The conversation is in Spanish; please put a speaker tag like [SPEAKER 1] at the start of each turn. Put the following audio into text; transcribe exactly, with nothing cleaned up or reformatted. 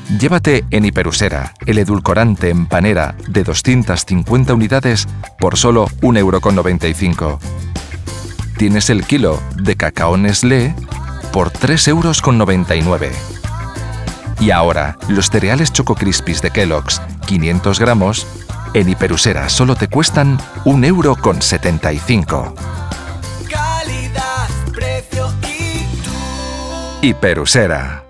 [SPEAKER 1] Llévate en Hiperusera el edulcorante en panera de doscientas cincuenta unidades por solo un euro con noventa y cinco. Tienes el kilo de cacao Nestlé por tres euros con noventa y nueve. Y ahora, los cereales Choco Crispies de Kellogg's, quinientos gramos, en Hiperusera solo te cuestan un euro con setenta y cinco.
[SPEAKER 2] Calidad, precio y tú.
[SPEAKER 1] Hiperusera.